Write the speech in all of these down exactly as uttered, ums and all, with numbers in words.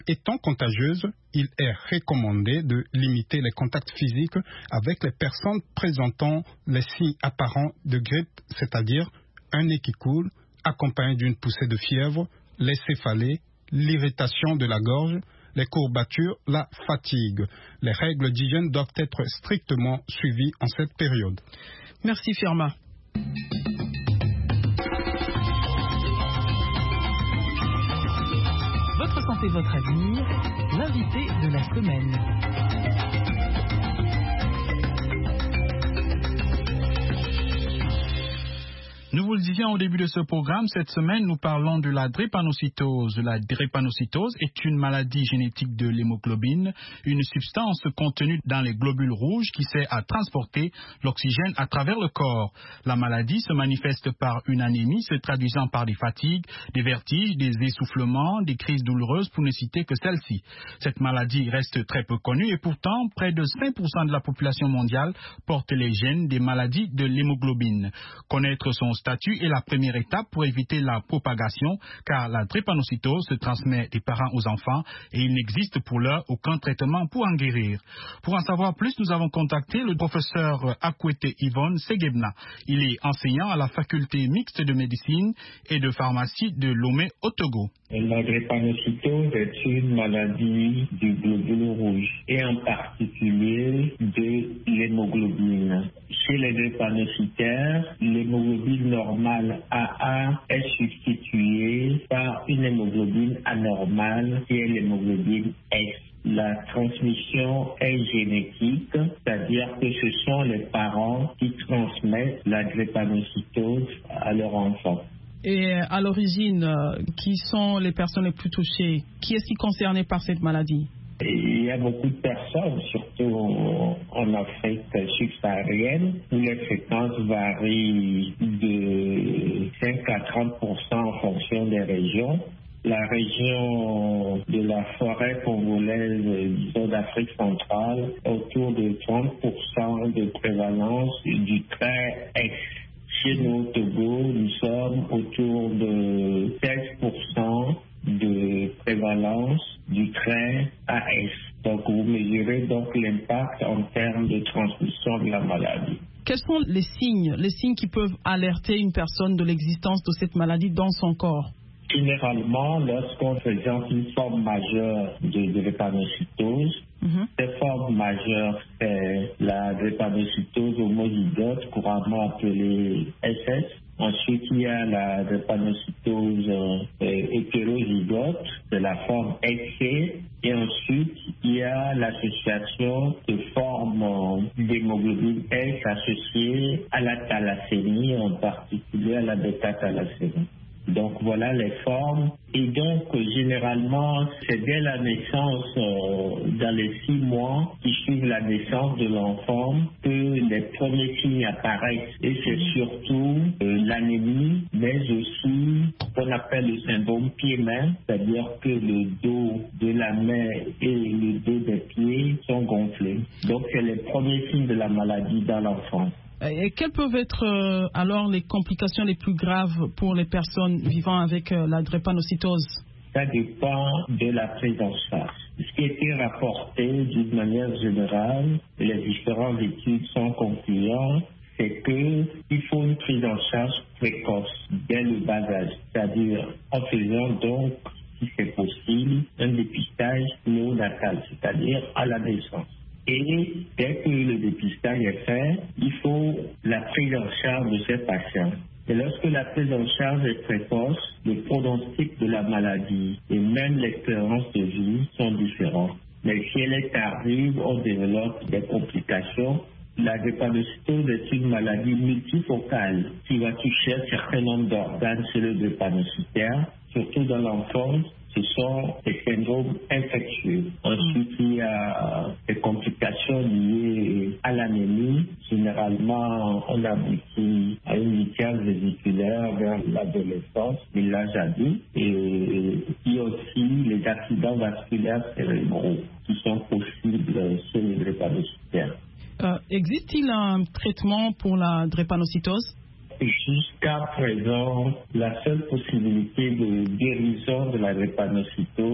Étant contagieuse, il est recommandé de limiter les contacts physiques avec les personnes présentant les signes apparents de grippe, c'est-à-dire un nez qui coule, accompagné d'une poussée de fièvre, les céphalées, l'irritation de la gorge, les courbatures, la fatigue. Les règles d'hygiène doivent être strictement suivies en cette période. Merci Firma. Votre santé, votre avenir, l'invité de la semaine. Nous vous le disions au début de ce programme, cette semaine, nous parlons de la drépanocytose. La drépanocytose est une maladie génétique de l'hémoglobine, une substance contenue dans les globules rouges qui sert à transporter l'oxygène à travers le corps. La maladie se manifeste par une anémie se traduisant par des fatigues, des vertiges, des essoufflements, des crises douloureuses pour ne citer que celle-ci. Cette maladie reste très peu connue et pourtant, près de cinq pour cent de la population mondiale porte les gènes des maladies de l'hémoglobine. Connaître son statut est la première étape pour éviter la propagation, car la drépanocytose se transmet des parents aux enfants et il n'existe pour l'heure aucun traitement pour en guérir. Pour en savoir plus, nous avons contacté le professeur Akwete Yvonne Segebna. Il est enseignant à la faculté mixte de médecine et de pharmacie de Lomé au Togo. La drépanocytose est une maladie du globule rouge et en particulier de l'hémoglobine. Chez les drépanocytaires, l'hémoglobine normale A A est substituée par une hémoglobine anormale qui est l'hémoglobine S. La transmission est génétique, c'est-à-dire que ce sont les parents qui transmettent la drépanocytose à leur enfant. Et à l'origine, euh, qui sont les personnes les plus touchées? Qui est-ce qui est concerné par cette maladie? Il y a beaucoup de personnes, surtout en Afrique subsaharienne, où les fréquences varient de cinq à trente pour cent en fonction des régions. La région de la forêt congolaise, disons d'Afrique centrale, autour de trente pour cent de prévalence du trait X. Chez nous au Togo, nous sommes autour de seize pour cent de prévalence du trait A S. Donc vous mesurez donc l'impact en termes de transmission de la maladie. Quels sont les signes, les signes qui peuvent alerter une personne de l'existence de cette maladie dans son corps? Généralement, lorsqu'on présente une forme majeure de drépanocytose, mm-hmm. cette forme majeure, c'est la drépanocytose homozygote, couramment appelée S S. Ensuite, il y a la drépanocytose euh, hétérozygote, c'est la forme X C. Et ensuite, il y a l'association de formes euh, d'hémoglobine S associée à la thalassémie, en particulier à la bêta-thalassémie. Donc voilà les formes. Et donc généralement c'est dès la naissance, euh, dans les six mois qui suivent la naissance de l'enfant, que les premiers signes apparaissent. Et c'est surtout euh, l'anémie, mais aussi ce qu'on appelle le syndrome pied-main, c'est-à-dire que le dos de la main et le dos des pieds sont gonflés. Donc c'est les premiers signes de la maladie dans l'enfance. Et quelles peuvent être euh, alors les complications les plus graves pour les personnes vivant avec euh, la drépanocytose? Ça dépend de la prise en charge. Ce qui a été rapporté d'une manière générale, les différentes études sont concluantes, c'est qu'il faut une prise en charge précoce dès le bas âge, c'est-à-dire en faisant donc, si c'est possible, un dépistage néonatal, c'est-à-dire à la naissance. Et dès que le dépistage est fait, il faut la prise en charge de ces patients. Et lorsque la prise en charge est précoce, le pronostic de la maladie et même l'espérance de vie sont différents. Mais si elle est tardive, on développe des complications. La drépanocytose est une maladie multifocale qui va toucher un certain nombre d'organes chez le drépanocytaire, surtout dans l'enfance. Ce sont des syndromes infectieux. Ensuite, il y a des complications liées à l'anémie. Généralement, on aboutit à une mycose vésiculaire vers l'adolescence et l'âge adulte. Et il y a aussi les accidents vasculaires cérébraux qui sont possibles chez les drépanocytaires. Euh, existe-t-il un traitement pour la drépanocytose? Jusqu'à présent, la seule possibilité de guérison de la drépanocytose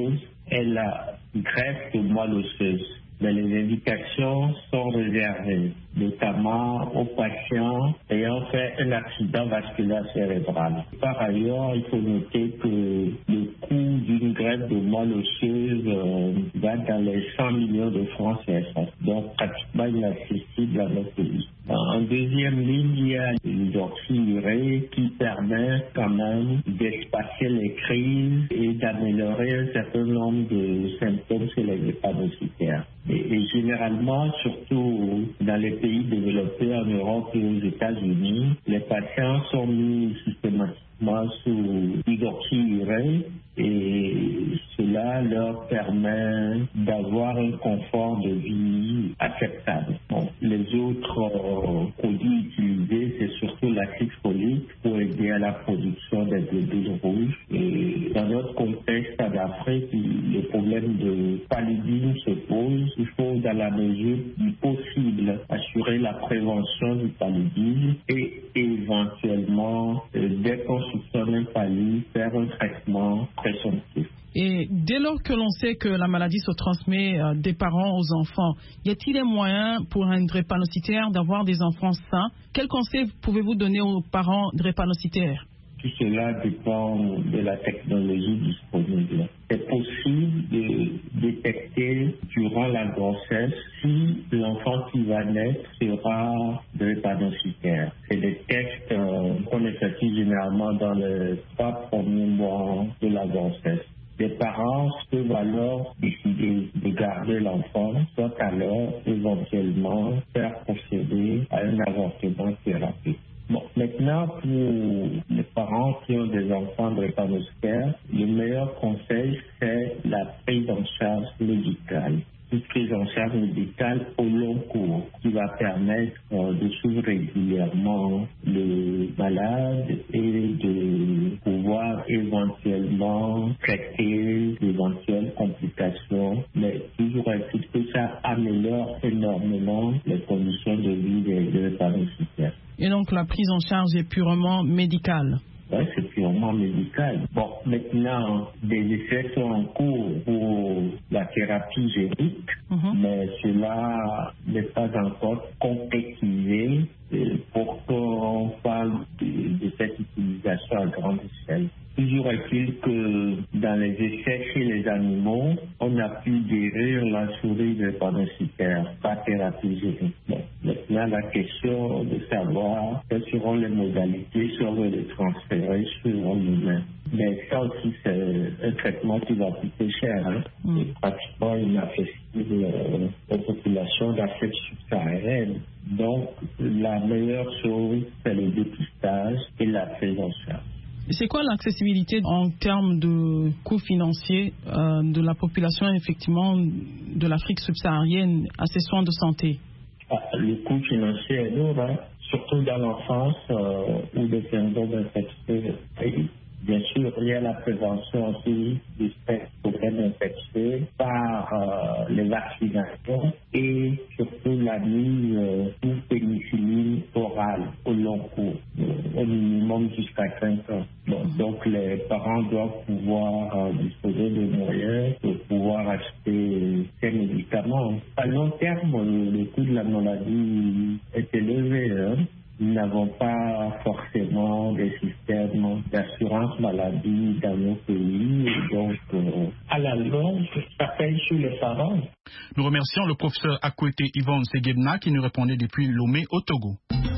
est la greffe de moelle osseuse. Mais les indications sont réservées, notamment aux patients ayant fait un accident vasculaire cérébral. Par ailleurs, il faut noter que le coût d'une greffe de moelle osseuse euh, va dans les cent millions de francs C F A, donc pratiquement inaccessible à notre pays. En deuxième ligne, il y a l'hydroxyurée qui permet quand même d'espacer les crises et d'améliorer un certain nombre de symptômes chez les drépanocytaires. Et, et généralement, surtout dans les pays développés en Europe et aux États-Unis, les patients sont mis systématiquement sous hydroxyurée et cela leur permet d'avoir un confort de vie acceptable. Bon, les autres euh, produits utilisés, c'est surtout l'acide folique pour aider à la production des globules rouges. Et dans notre contexte en Afrique, le problème de paludisme se pose. Il faut, dans la mesure du possible, assurer la prévention du paludisme et éventuellement, euh, dès qu'on soupçonne un palud, faire un traitement présomptif. Et dès lors que l'on sait que la maladie se transmet euh, des parents aux enfants, y a-t-il des moyens pour un drépanocytaire d'avoir des enfants sains? Quels conseils pouvez-vous donner aux parents drépanocytaires? Tout cela dépend de la technologie disponible. C'est possible de détecter durant la grossesse si l'enfant qui va naître sera drépanocytaire. C'est des tests euh, qu'on effectue généralement dans les trois premiers mois de la grossesse. Les parents peuvent alors décider de garder l'enfant, soit alors éventuellement faire procéder à un avortement thérapeutique. Bon, maintenant, pour les parents qui ont des enfants drépanocytaires, le meilleur conseil, c'est la prise en charge médicale. Une prise en charge médicale au long cours qui va permettre euh, de suivre régulièrement le malade et de pouvoir éventuellement traiter d'éventuelles complications. Mais toujours est-il que ça améliore énormément les conditions de vie des drépanocytaires. Et donc la prise en charge est purement médicale? Oui, c'est purement médical. Bon, maintenant, des essais sont en cours pour la thérapie génique, mm-hmm. mais cela n'est pas encore concrétisé pour qu'on parle de, de cette utilisation à grande échelle. Toujours est-il que dans les essais chez les animaux, on a pu guérir la souris drépanocytaire par thérapie génique. Bon, maintenant, la question de savoir quelles seront les modalités si on veut les transférer sur l'humain. Mais ça aussi, c'est un traitement qui va coûter cher. Hein? Mm. C'est pratiquement inaccessible euh, aux populations d'Afrique subsaharienne. Donc, la meilleure chose, c'est le dépistage et la prise en charge. C'est quoi l'accessibilité en termes de coûts financiers euh, de la population effectivement de l'Afrique subsaharienne à ces soins de santé? Ah, le coût financier est lourd, hein, surtout dans l'enfance euh, où des syndromes infectieux. Bien sûr, il y a la prévention aussi du problème infectieux par euh, les vaccinations et surtout la mise euh, sous pénicilline orale au long cours, euh, au minimum jusqu'à cinq ans. Bon, donc les parents doivent pouvoir euh, disposer de moyens pour pouvoir acheter ces médicaments. À long terme, le, le coût de la maladie est élevé. Hein. Nous n'avons pas forcément des systèmes d'assurance maladie dans nos pays. Et donc, euh, à la longue, ça paye sur les parents. Nous remercions le professeur Akwete Yvonne Segebna qui nous répondait depuis Lomé au Togo.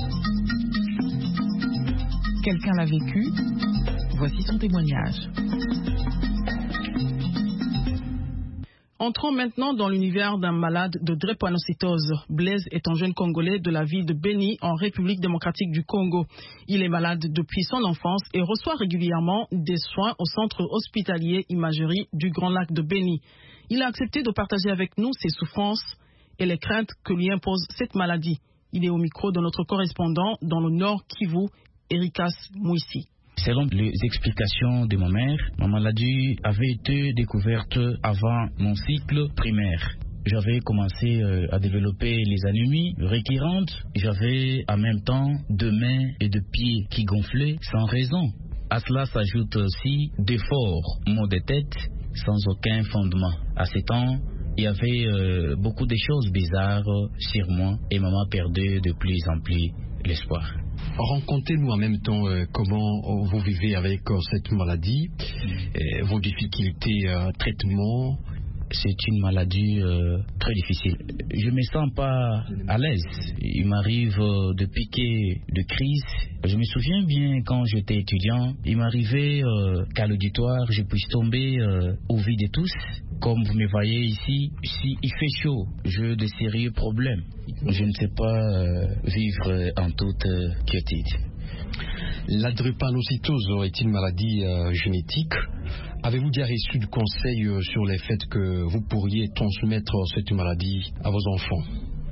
Quelqu'un l'a vécu. Voici son témoignage. Entrons maintenant dans l'univers d'un malade de drépanocytose. Blaise est un jeune Congolais de la ville de Beni, en République démocratique du Congo. Il est malade depuis son enfance et reçoit régulièrement des soins au centre hospitalier Imagerie du Grand Lac de Beni. Il a accepté de partager avec nous ses souffrances et les craintes que lui impose cette maladie. Il est au micro de notre correspondant dans le Nord Kivu, Erikas Mouissi. Selon les explications de ma mère, ma maladie avait été découverte avant mon cycle primaire. J'avais commencé euh, à développer les anémies récurrentes. J'avais en même temps deux mains et deux pieds qui gonflaient sans raison. À cela s'ajoute aussi des forts maux de tête sans aucun fondement. À ce temps, il y avait euh, beaucoup de choses bizarres sur moi et maman perdait de plus en plus l'espoir. Racontez-nous en même temps euh, comment vous vivez avec euh, cette maladie, euh, vos difficultés euh, traitement. C'est une maladie euh, très difficile. Je me sens pas à l'aise. Il m'arrive euh, de piquer de crise. Je me souviens bien quand j'étais étudiant, il m'arrivait euh, qu'à l'auditoire, je puisse tomber euh, au vide de tous. Comme vous me voyez ici, si il fait chaud, j'ai de sérieux problèmes. Je ne sais pas euh, vivre en toute euh, quiétude. La drépanocytose est une maladie euh, génétique. Avez-vous déjà reçu du conseil euh, sur le fait que vous pourriez transmettre cette maladie à vos enfants?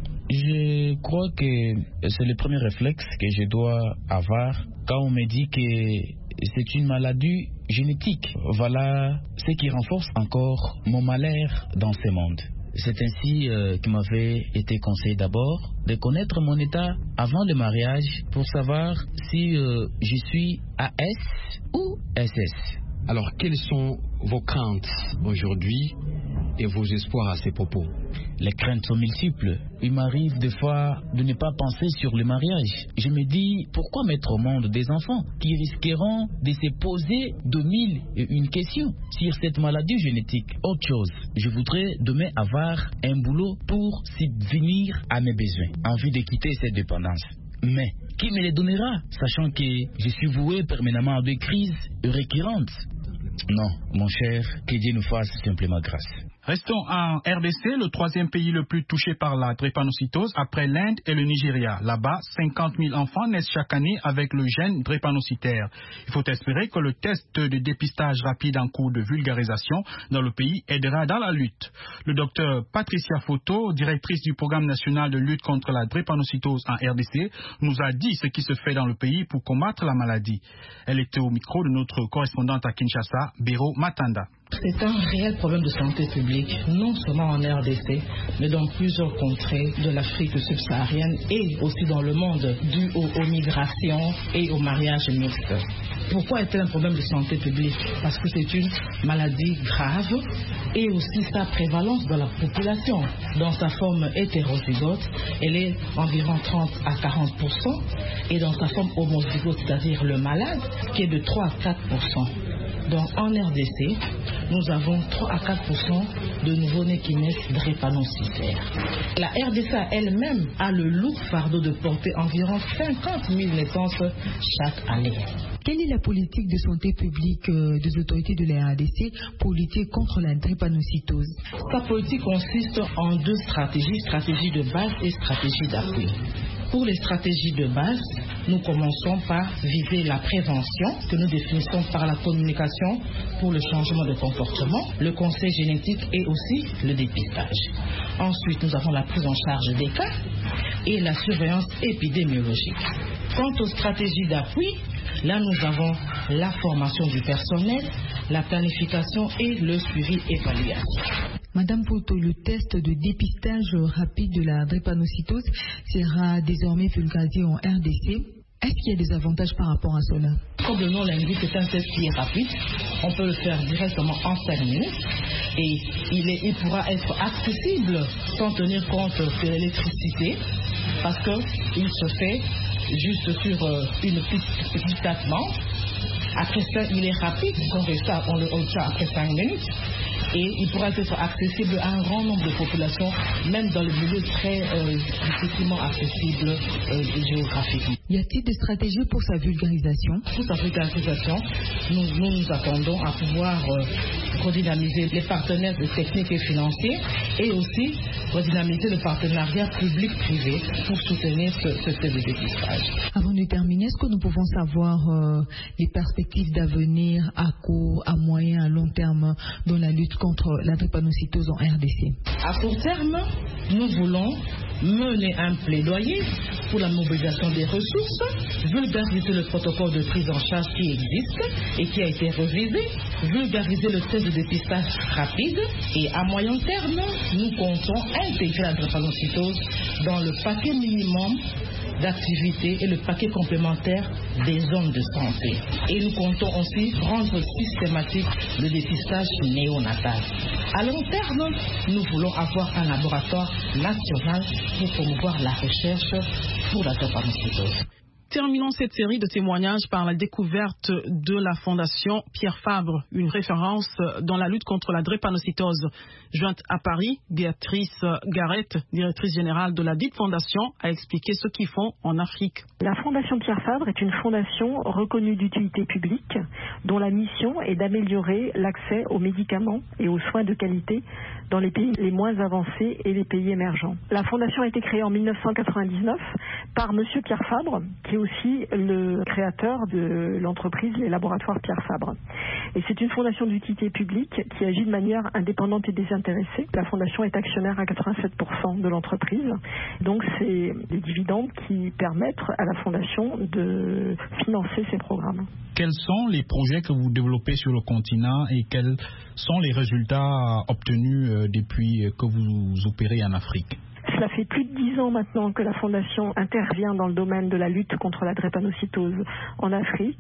Je crois que c'est le premier réflexe que je dois avoir quand on me dit que c'est une maladie génétique. Voilà ce qui renforce encore mon malheur dans ce monde. C'est ainsi euh, qu'il m'avait été conseillé d'abord de connaître mon état avant le mariage pour savoir si euh, je suis A S ou S S. Alors, quelles sont vos craintes aujourd'hui et vos espoirs à ces propos? Les craintes sont multiples. Il m'arrive des fois de ne pas penser sur le mariage. Je me dis, pourquoi mettre au monde des enfants qui risqueront de se poser de mille et une questions sur cette maladie génétique? Autre chose, je voudrais demain avoir un boulot pour subvenir à mes besoins, envie de quitter cette dépendance. Mais qui me les donnera, sachant que je suis voué permanemment à des crises récurrentes? Non, mon cher, que Dieu nous fasse simplement grâce. Restons en R D C, le troisième pays le plus touché par la drépanocytose après l'Inde et le Nigeria. Là-bas, cinquante mille enfants naissent chaque année avec le gène drépanocytaire. Il faut espérer que le test de dépistage rapide en cours de vulgarisation dans le pays aidera dans la lutte. Le docteur Patricia Foto, directrice du programme national de lutte contre la drépanocytose en R D C, nous a dit ce qui se fait dans le pays pour combattre la maladie. Elle était au micro de notre correspondante à Kinshasa, Béro Matanda. C'est un réel problème de santé publique, non seulement en R D C, mais dans plusieurs contrées de l'Afrique subsaharienne et aussi dans le monde, dû aux, aux migrations et au mariage mixte. Pourquoi est-il un problème de santé publique? Parce que c'est une maladie grave et aussi sa prévalence dans la population. Dans sa forme hétérozygote, elle est environ trente à quarante pour cent et dans sa forme homozygote, c'est-à-dire le malade, qui est de trois à quatre pour cent. Donc en R D C, nous avons trois à quatre pour cent de nouveau-nés qui naissent drépanocytaires. La R D C elle-même a le lourd fardeau de porter environ cinquante mille naissances chaque année. Quelle est la politique de santé publique euh, des autorités de la R D C pour lutter contre la drépanocytose? Sa politique consiste en deux stratégies, stratégie de base et stratégie d'appui. Pour les stratégies de base, nous commençons par viser la prévention que nous définissons par la communication pour le changement de comportement, le conseil génétique et aussi le dépistage. Ensuite, nous avons la prise en charge des cas et la surveillance épidémiologique. Quant aux stratégies d'appui, là nous avons la formation du personnel, la planification et le suivi évaluation. Madame Foto, le test de dépistage rapide de la drépanocytose sera désormais vulgarisé en R D C. Est-ce qu'il y a des avantages par rapport à cela? Comme le nom l'indique, c'est un test qui est rapide. On peut le faire directement en cinq minutes et il, est, il pourra être accessible sans tenir compte de l'électricité parce qu'il se fait juste sur euh, une petite, petite traitement. Après ça, il est rapide, on fait ça, on le fait après cinq minutes. Et il pourra être accessible à un grand nombre de populations, même dans le milieu très euh, difficilement accessible euh, géographiquement. Y a-t-il des stratégies pour sa vulgarisation? Pour sa vulgarisation, nous nous, nous attendons à pouvoir euh, redynamiser les partenaires techniques et financiers et aussi redynamiser le partenariat public-privé pour soutenir ce, ce type de dépistage. Avant de terminer, est-ce que nous pouvons savoir euh, les perspectives d'avenir à court, à moyen, à long terme dans la lutte contre la drépanocytose en R D C? À court terme, nous voulons mener un plaidoyer pour la mobilisation des ressources, vulgariser le protocole de prise en charge qui existe et qui a été révisé, vulgariser le test de dépistage rapide et à moyen terme, nous comptons intégrer la drépanocytose dans le paquet minimum d'activités et le paquet complémentaire des zones de santé. Et nous comptons aussi rendre systématique le dépistage néonatal. À long terme, nous voulons avoir un laboratoire national pour promouvoir la recherche pour la drépanocytose. Terminons cette série de témoignages par la découverte de la Fondation Pierre Fabre, une référence dans la lutte contre la drépanocytose. Jointe à Paris, Béatrice Garrett, directrice générale de la dite fondation, a expliqué ce qu'ils font en Afrique. La Fondation Pierre Fabre est une fondation reconnue d'utilité publique dont la mission est d'améliorer l'accès aux médicaments et aux soins de qualité dans les pays les moins avancés et les pays émergents. La fondation a été créée en mille neuf cent quatre-vingt-dix-neuf par Monsieur Pierre Fabre, qui est aussi le créateur de l'entreprise Les Laboratoires Pierre Fabre. Et c'est une fondation d'utilité publique qui agit de manière indépendante et désintéressée. La fondation est actionnaire à quatre-vingt-sept pour cent de l'entreprise. Donc c'est des dividendes qui permettent à la fondation de financer ses programmes. Quels sont les projets que vous développez sur le continent et quels sont les résultats obtenus depuis que vous opérez en Afrique? Cela fait plus de dix ans maintenant que la Fondation intervient dans le domaine de la lutte contre la drépanocytose en Afrique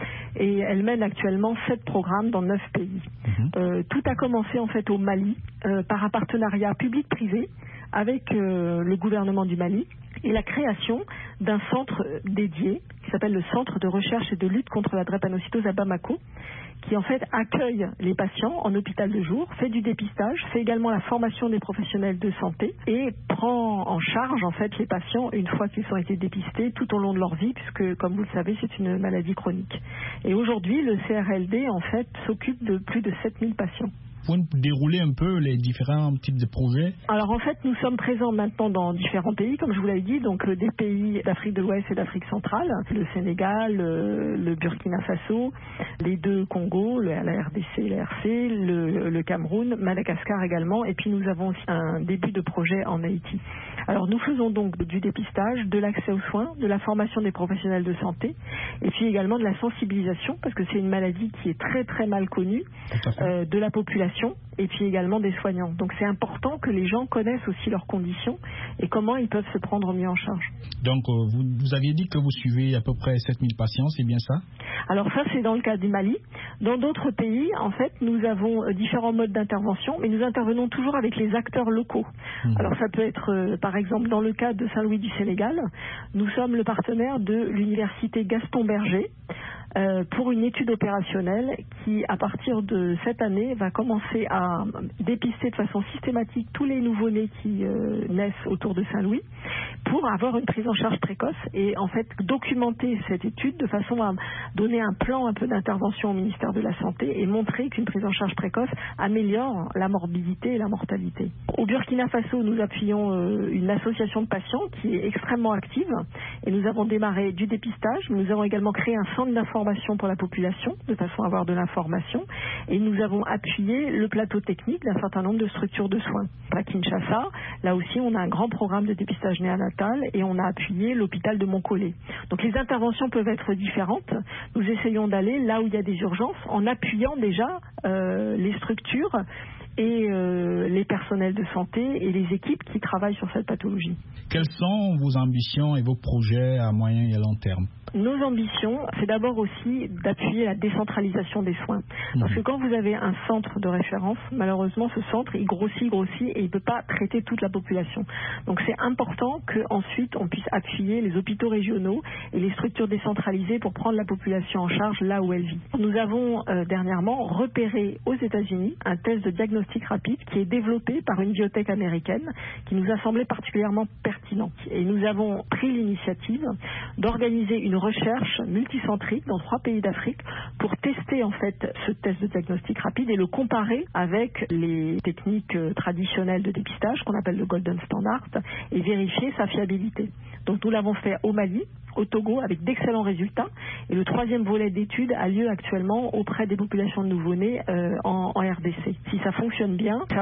et elle mène actuellement sept programmes dans neuf pays. Mmh. Euh, tout a commencé en fait au Mali euh, par un partenariat public-privé avec euh, le gouvernement du Mali et la création d'un centre dédié qui s'appelle le Centre de recherche et de lutte contre la drépanocytose à Bamako, qui en fait accueille les patients en hôpital de jour, fait du dépistage, fait également la formation des professionnels de santé et prend en charge en fait les patients une fois qu'ils ont été dépistés tout au long de leur vie, puisque comme vous le savez c'est une maladie chronique. Et aujourd'hui le C R L D en fait s'occupe de plus de sept mille patients. Vous pouvez dérouler un peu les différents types de projets? Alors en fait, nous sommes présents maintenant dans différents pays, comme je vous l'avais dit, donc euh, des pays d'Afrique de l'Ouest et d'Afrique centrale, le Sénégal, euh, le Burkina Faso, les deux Congo, le, la R D C et la R C, le, le Cameroun, Madagascar également, et puis nous avons aussi un début de projet en Haïti. Alors nous faisons donc du dépistage, de l'accès aux soins, de la formation des professionnels de santé, et puis également de la sensibilisation, parce que c'est une maladie qui est très très mal connue euh, de la population, et puis également des soignants. Donc c'est important que les gens connaissent aussi leurs conditions et comment ils peuvent se prendre mieux en charge. Donc euh, vous, vous aviez dit que vous suivez à peu près sept mille patients, c'est bien ça? Alors ça c'est dans le cas du Mali. Dans d'autres pays, en fait, nous avons euh, différents modes d'intervention, mais nous intervenons toujours avec les acteurs locaux. Mmh. Alors ça peut être, euh, par exemple, dans le cas de Saint-Louis du Sénégal, nous sommes le partenaire de l'université Gaston Berger, Euh, pour une étude opérationnelle qui, à partir de cette année, va commencer à dépister de façon systématique tous les nouveau-nés qui euh, naissent autour de Saint-Louis pour avoir une prise en charge précoce et en fait documenter cette étude de façon à donner un plan un peu d'intervention au ministère de la Santé et montrer qu'une prise en charge précoce améliore la morbidité et la mortalité. Au Burkina Faso, nous appuyons euh, une association de patients qui est extrêmement active et nous avons démarré du dépistage, mais nous avons également créé un centre d'information pour la population, de façon à avoir de l'information, et nous avons appuyé le plateau technique d'un certain nombre de structures de soins. À Kinshasa, là aussi, on a un grand programme de dépistage néonatal et on a appuyé l'hôpital de Montcollet. Donc les interventions peuvent être différentes. Nous essayons d'aller là où il y a des urgences en appuyant déjà euh, les structures et euh, les personnels de santé et les équipes qui travaillent sur cette pathologie. Quelles sont vos ambitions et vos projets à moyen et à long terme? Nos ambitions, c'est d'abord aussi d'appuyer la décentralisation des soins. Parce que quand vous avez un centre de référence, malheureusement, ce centre, il grossit, grossit et il ne peut pas traiter toute la population. Donc c'est important qu'ensuite, on puisse appuyer les hôpitaux régionaux et les structures décentralisées pour prendre la population en charge là où elle vit. Nous avons euh, dernièrement repéré aux États-Unis un test de diagnostic rapide qui est développé par une biotech américaine qui nous a semblé particulièrement pertinent. Et nous avons pris l'initiative d'organiser une recherche multicentrique dans trois pays d'Afrique pour tester en fait ce test de diagnostic rapide et le comparer avec les techniques traditionnelles de dépistage qu'on appelle le Golden Standard et vérifier sa fiabilité. Donc nous l'avons fait au Mali, au Togo avec d'excellents résultats et le troisième volet d'étude a lieu actuellement auprès des populations de nouveau-nés euh, en, en R D C. Si ça fonctionne bien, ça va permettre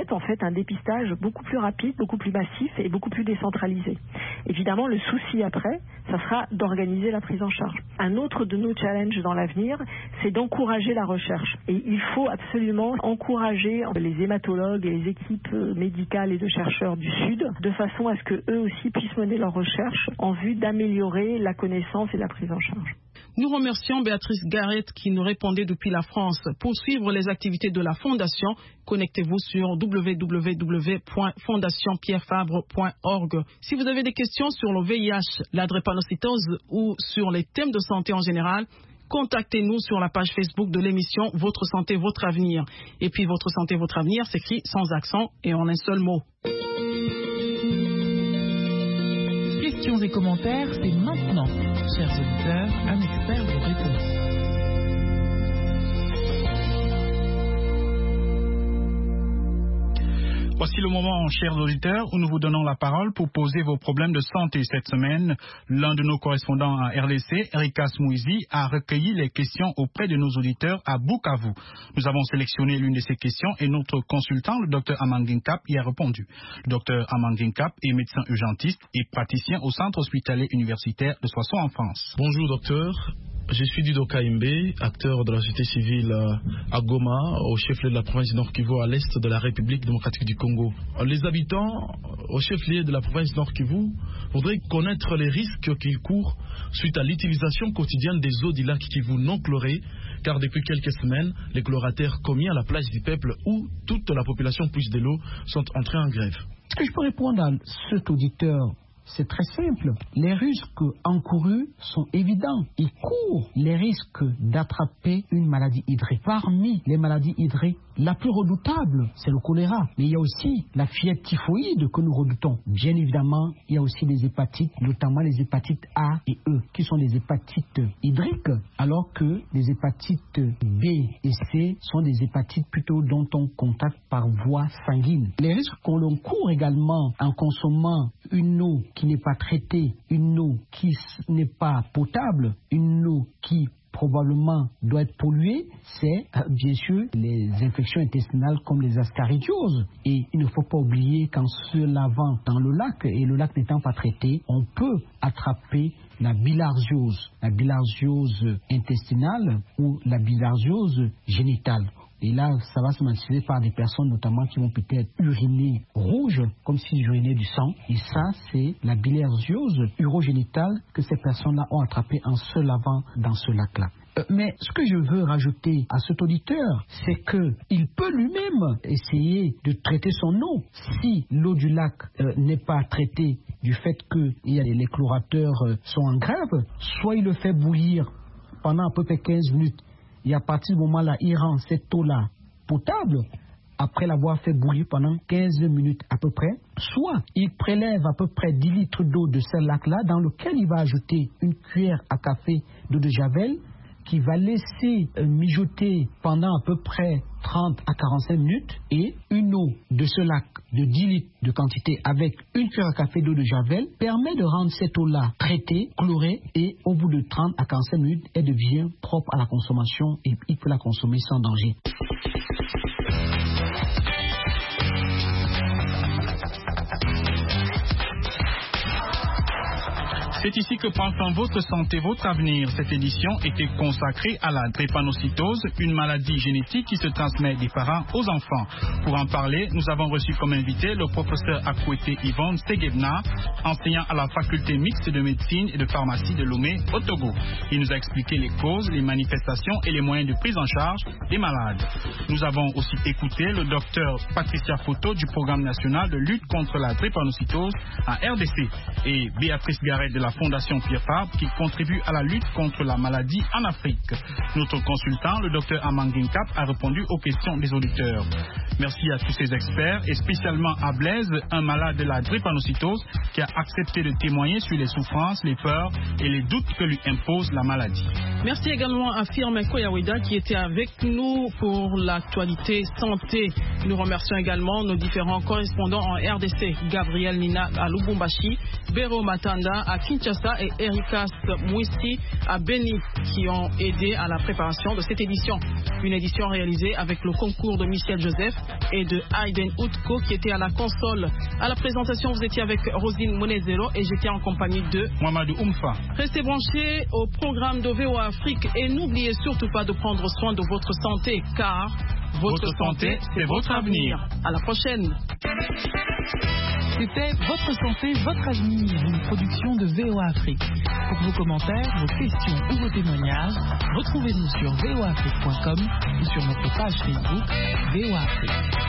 permettent en fait un dépistage beaucoup plus rapide, beaucoup plus massif et beaucoup plus décentralisé. Évidemment, le souci après, ça sera d'organiser la prise en charge. Un autre de nos challenges dans l'avenir, c'est d'encourager la recherche. Et il faut absolument encourager les hématologues et les équipes médicales et de chercheurs du Sud de façon à ce que eux aussi puissent mener leurs recherches en vue d'améliorer la connaissance et la prise en charge. Nous remercions Béatrice Garrett qui nous répondait depuis la France. Pour suivre les activités de la Fondation, connectez-vous sur w w w point fondation pierre fabre point org. Si vous avez des questions sur le V I H, la drépanocytose ou sur les thèmes de santé en général, contactez-nous sur la page Facebook de l'émission Votre Santé, Votre Avenir. Et puis Votre Santé, Votre Avenir s'écrit sans accent et en un seul mot. Questions et commentaires, c'est maintenant. Chers auditeurs, un expert vous répond. Voici le moment, chers auditeurs, où nous vous donnons la parole pour poser vos problèmes de santé. Cette semaine, l'un de nos correspondants à R D C, Erika Smouizi, a recueilli les questions auprès de nos auditeurs à Bukavu. Nous avons sélectionné l'une de ces questions et notre consultant, le docteur Amanginkap, y a répondu. Le docteur Amanginkap est médecin urgentiste et praticien au centre hospitalier universitaire de Soissons en France. Bonjour docteur. Je suis Dido Kaimbe, acteur de la société civile à Goma, au chef-lieu de la province du Nord Kivu, à l'est de la République démocratique du Congo. Les habitants au chef-lieu de la province du Nord Kivu voudraient connaître les risques qu'ils courent suite à l'utilisation quotidienne des eaux du lac Kivu non chlorées, car depuis quelques semaines, les chlorateurs commis à la plage du peuple où toute la population puise de l'eau sont entrés en grève. Est-ce que je peux répondre à cet auditeur? C'est très simple. Les risques encourus sont évidents. Ils courent les risques d'attraper une maladie hydrique. Parmi les maladies hydriques, la plus redoutable, c'est le choléra. Mais il y a aussi la fièvre typhoïde que nous redoutons. Bien évidemment, il y a aussi les hépatites, notamment les hépatites A et E, qui sont des hépatites hydriques, alors que les hépatites B et C sont des hépatites plutôt dont on contacte par voie sanguine. Les risques qu'on l'on court également en consommant une eau qui n'est pas traitée, une eau qui n'est pas potable, une eau qui probablement doit être polluée, c'est euh, bien sûr les infections intestinales comme les ascaridioses. Et il ne faut pas oublier qu'en se lavant dans le lac, et le lac n'étant pas traité, on peut attraper la bilharziose, la bilharziose intestinale ou la bilharziose génitale. Et là, ça va se manifester par des personnes notamment qui vont peut-être uriner rouge, comme s'ils urinaient du sang. Et ça, c'est la bilharziose urogénitale que ces personnes-là ont attrapée en se lavant dans ce lac-là. Euh, mais ce que je veux rajouter à cet auditeur, c'est qu'il peut lui-même essayer de traiter son eau. Si l'eau du lac euh, n'est pas traitée du fait que y a les chlorateurs euh, sont en grève, soit il le fait bouillir pendant à peu près quinze minutes, et à partir du moment-là, il rend cette eau-là potable, après l'avoir fait bouillir pendant quinze minutes à peu près, soit il prélève à peu près dix litres d'eau de ce lac-là, dans lequel il va ajouter une cuillère à café d'eau de javel, qui va laisser euh, mijoter pendant à peu près trente à quarante-cinq minutes, et une eau de ce lac de dix litres de quantité avec une cuillère à café d'eau de javel permet de rendre cette eau-là traitée, chlorée, et au bout de trente à quarante-cinq minutes, elle devient propre à la consommation et il peut la consommer sans danger. C'est ici que prend fin Votre Santé, Votre Avenir. Cette édition était consacrée à la drépanocytose, une maladie génétique qui se transmet des parents aux enfants. Pour en parler, nous avons reçu comme invité le professeur Akwete Yvonne Stegebna, enseignant à la faculté mixte de médecine et de pharmacie de Lomé au Togo. Il nous a expliqué les causes, les manifestations et les moyens de prise en charge des malades. Nous avons aussi écouté le docteur Patricia Foto du programme national de lutte contre la drépanocytose à R D C et Béatrice Garrett de la Fondation Pierre Fabre qui contribue à la lutte contre la maladie en Afrique. Notre consultant, le docteur Amanginkap, a répondu aux questions des auditeurs. Merci à tous ces experts et spécialement à Blaise, un malade de la drépanocytose qui a accepté de témoigner sur les souffrances, les peurs et les doutes que lui impose la maladie. Merci également à Firmin Koyawida qui était avec nous pour l'actualité santé. Nous remercions également nos différents correspondants en R D C, Gabriel Nina à Lubumbashi, Béro Matanda à Kinshasa Kinshasa et Erikas Mouissi à Beni qui ont aidé à la préparation de cette édition. Une édition réalisée avec le concours de Michel Joseph et de Aiden Outko qui était à la console. À la présentation, vous étiez avec Rosine Monezero et j'étais en compagnie de Mamadou Oumfa. Restez branchés au programme de V O A Afrique et n'oubliez surtout pas de prendre soin de votre santé car votre, votre santé, c'est votre avenir. À la prochaine. C'était Votre santé, votre avenir, une production de V O A Afrique. Pour vos commentaires, vos questions ou vos témoignages, retrouvez-nous sur v o afrique point com ou sur notre page Facebook V O A Afrique.